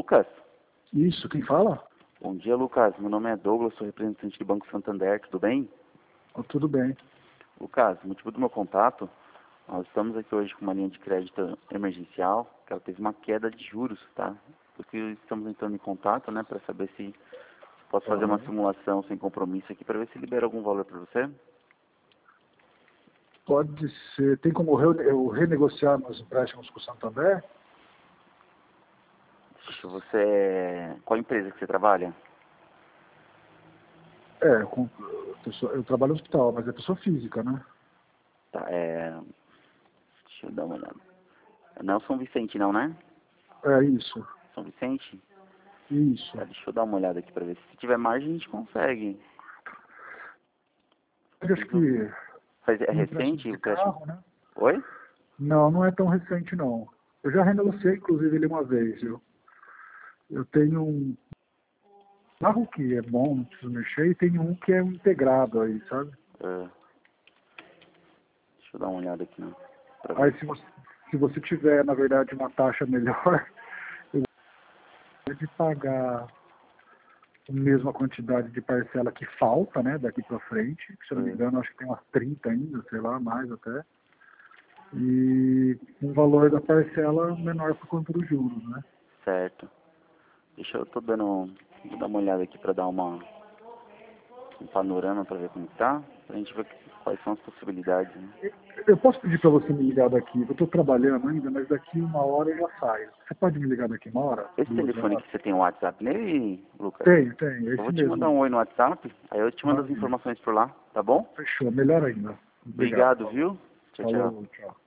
Lucas? Isso, quem fala? Bom dia, Lucas. Meu nome é Douglas, sou representante do Banco Santander, tudo bem? Tudo bem. Lucas, o motivo do meu contato, nós estamos aqui hoje com uma linha de crédito emergencial, que ela teve uma queda de juros, tá? Porque estamos entrando em contato, né, para saber se posso fazer uma simulação sem compromisso aqui, para ver se libera algum valor para você. Pode ser. Tem como eu renegociar meus empréstimos com o Santander? Qual empresa que você trabalha? Eu trabalho no hospital, mas é pessoa física, né? Tá, deixa eu dar uma olhada. Não é o São Vicente não, né? É isso. São Vicente? Isso. Tá, deixa eu dar uma olhada aqui para ver se tiver margem a gente consegue. Eu acho que É um empréstimo recente de o empréstimo? carro, né? Oi? Não, não é tão recente, não. Eu já renegociei, inclusive, ele uma vez, viu? Eu tenho um carro que é bom, não preciso mexer, e tenho um que é um integrado aí, sabe? Deixa eu dar uma olhada aqui, né? Pra Aí ver. se você tiver, na verdade, uma taxa melhor, eu gostaria de pagar a mesma quantidade de parcela que falta, né, daqui para frente. Se eu não me engano, acho que tem umas 30 ainda, sei lá, mais até. E um valor da parcela menor por conta dos juros, né? Certo. Vou dar uma olhada aqui pra dar um panorama pra ver como tá. Pra gente ver quais são as possibilidades, né? Eu posso pedir para você me ligar daqui? Eu estou trabalhando ainda, mas daqui uma hora eu já saio. Você pode me ligar daqui uma hora? Esse 2 telefone horas? que você tem o WhatsApp nele, Lucas? Tem, é Eu vou esse te mesmo mandar um aí. oi no WhatsApp, aí eu te mando as Maravilha. informações por lá, tá bom? Fechou, melhor ainda. Obrigado. Obrigado, viu? Tchau, tchau. Falou, tchau.